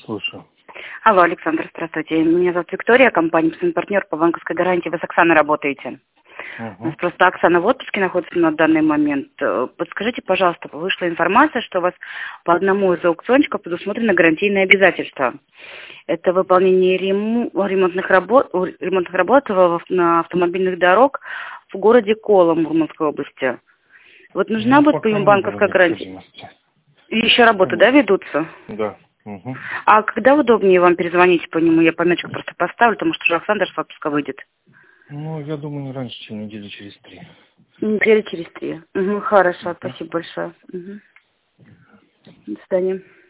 Слушаю. Алло, Александр, здравствуйте. Меня зовут Виктория, компания «Партнер» по банковской гарантии. Вы с Оксаной работаете? У нас просто Оксана в отпуске находится на данный момент. Подскажите, пожалуйста, вышла информация, что у вас по одному из аукциончиков предусмотрено гарантийные обязательства. Это выполнение ремонтных работ на автомобильных дорог в городе Кола Мурманской области. Вот нужна будет по нему банковская гарантия? И еще работы, да, ведутся? Да. А когда удобнее вам перезвонить по нему? Я пометочку просто поставлю, потому что уже Александр с отпуска выйдет. Ну, я думаю, не раньше, чем недели через 3. Недели через 3. Хорошо, спасибо большое. До свидания.